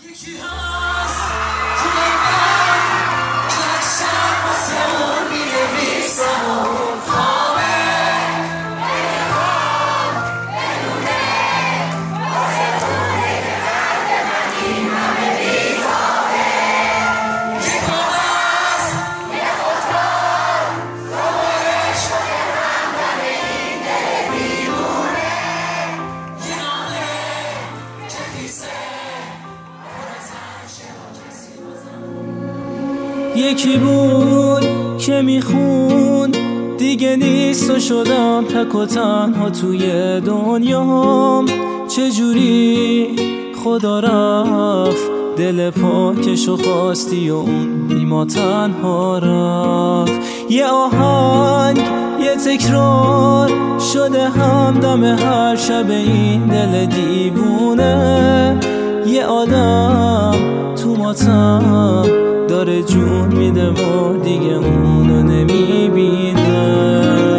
یکی هست تو من که شب واسه اون می‌نویسم اون خوابه بدونه واسه خونه که قلب من این همه بیتابه یک هست یه خودکار دوباره شده همدم این دل بیمونه یه نامه که خیسه یکی بود که میخوند دیگه نیست و شدم تک و تنها توی دنیام. چجوری خدا رفت دل پاکشو خواستی و اون بیما تنها رفت. یه آهنگ یه تکرار شده همدم هر شب این دل دیوونه. یه آدم تو ماتم داره جون میده و دیگه اونو نمیبینه.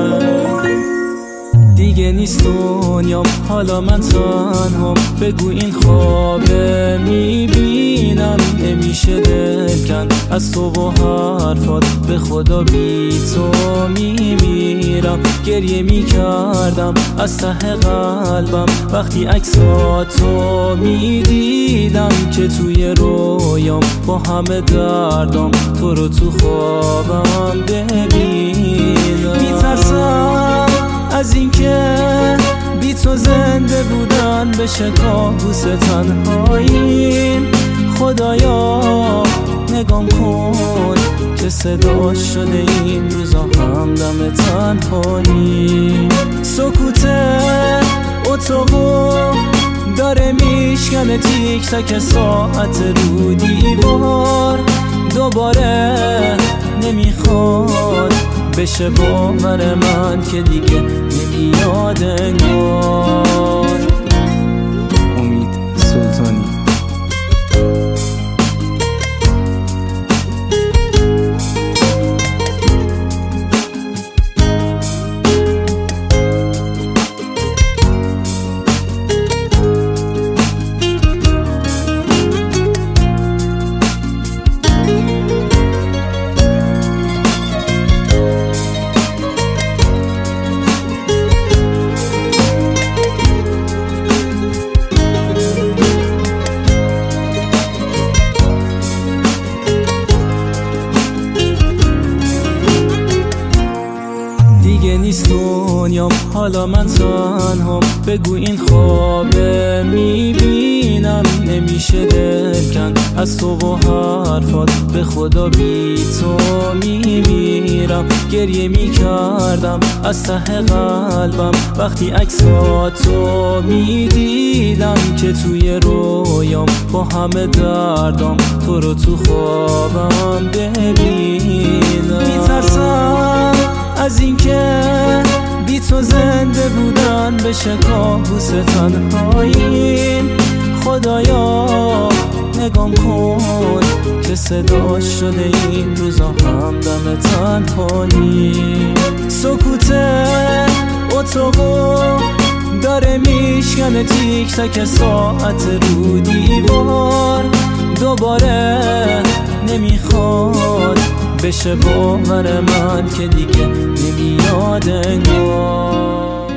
دیگه نیست دنیام حالا من تنهام، بگو این خوابه میبینم. نمیشه دل کن از تو و حرفات، به خدا بی تو میمیرم. گریه میکردم از ته قلبم وقتی عکساتو میدیدم که توی رویام با همه دردام تو رو تو خوابم ببینم. میترسم از اینکه بی تو زنده بودن بشه کابوس تنهایی. خدایا نگام کن که صدا شده این روزا همدم تنهایی. سکوت اتاقو داره میشکنه تیک تک ساعت رو دیوار. دوباره نمیخواد بشه باور من که دیگه نمیاد انگار. امید سلطانی. دیگه نیست دنیام حالا من تنهام، بگو این خوابه میبینم. نمیشه دل کن از تو و حرفات، به خدا بی تو میمیرم. گریه میکردم از ته قلبم وقتی عکساتو میدیدم که توی رویام با همه دردام تو رو تو خوابم ببینم. میترسم از اینکه بی تو زنده بودن بشه کابوس تنهایی. خدایا نگام کن که صدا شده این روزا همدم تنهایی. سکوت اتاقو داره میشکنه تیک تک ساعت رو دیوار. دوباره نمیخواد بشه باور من که دیگه نمیاد انگار.